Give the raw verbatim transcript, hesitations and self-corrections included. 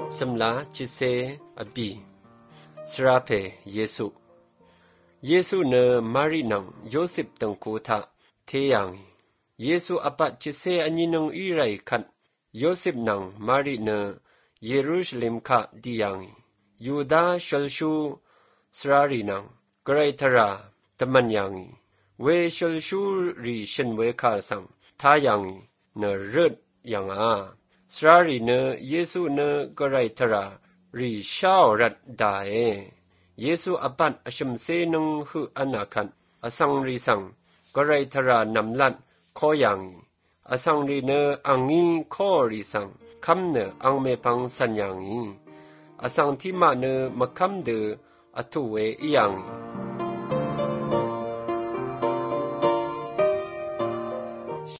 สำลาจิเซอบีสราเพเยซูเยซูเนมารีนังโยเซฟตังโคทาเทยังเยซูอปัจจิเซอันยินงอีไรคันโยเซฟนังมารีเนเยรูชเลมคะดิยังยูดาชลชูสรารีนังกรายทราตมันยังเวชลชูรีชันเวคาสังทายังเนรดยังอาสรารีเนเยซูเนกรายทรารีชาวรัดดาเอเยซูอปันอชมเซนงหืออนาคันอสังรีสังกรายทรานำลันขอยังอสังรีเนอังงีขอรีสังคำเนอังเมปังสัญญังอสังทิมาเนมะคำเดออทุเวอียัง